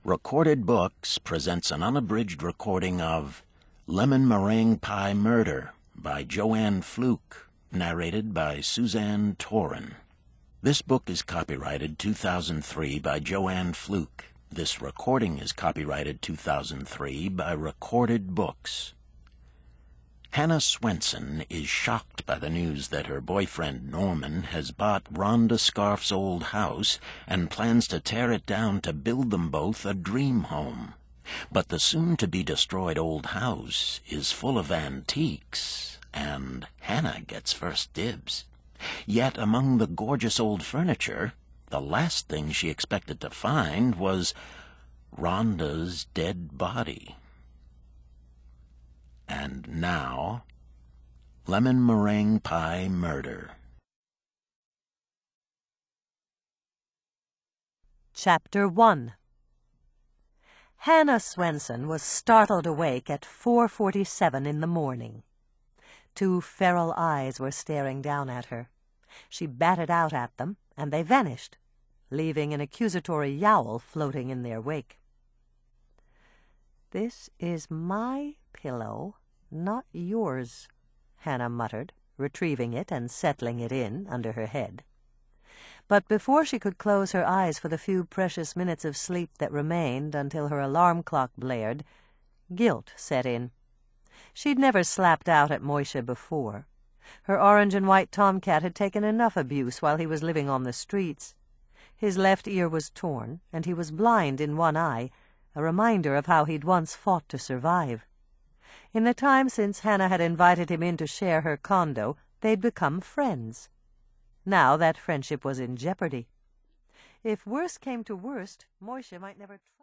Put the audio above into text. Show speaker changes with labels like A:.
A: Recorded Books presents an unabridged recording of Lemon Meringue Pie Murder by Joanne Fluke, narrated by Suzanne Toren. This book is copyrighted 2003 by Joanne Fluke. This recording is copyrighted 2003 by Recorded Books. Hannah Swenson is shocked by the news that her boyfriend Norman has bought Rhonda Scarf's old house and plans to tear it down to build them both a dream home. But the soon-to-be-destroyed old house is full of antiques, and Hannah gets first dibs. Yet among the gorgeous old furniture, the last thing she expected to find was Rhonda's dead body. And now, Lemon Meringue Pie Murder.
B: Chapter 1. Hannah Swenson was startled awake at 4:47 in the morning. Two feral eyes were staring down at her. She batted out at them, and they vanished, leaving an accusatory yowl floating in their wake. "This is my pillow, not yours," Hannah muttered, retrieving it and settling it in under her head. But before she could close her eyes for the few precious minutes of sleep that remained until her alarm clock blared, guilt set in. She'd never slapped out at Moishe before. Her orange and white tomcat had taken enough abuse while he was living on the streets. His left ear was torn, and he was blind in one eye, a reminder of how he'd once fought to survive. In the time since Hannah had invited him in to share her condo, they'd become friends. Now that friendship was in jeopardy. If worst came to worst, Moishe might never